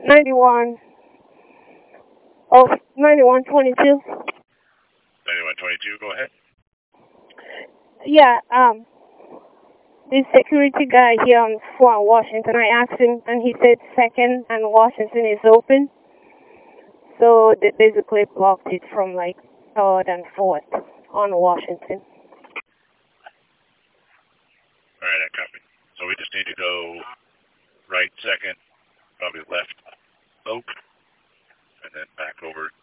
91. Oh, 9122. 9122, go ahead. Yeah, this security guy here on Washington, I asked him, and he said 2nd and Washington is open. So they basically blocked it from like 3rd and 4th on Washington. All right, I copy. So we just need to go right 2nd, probably left Oak, and then back over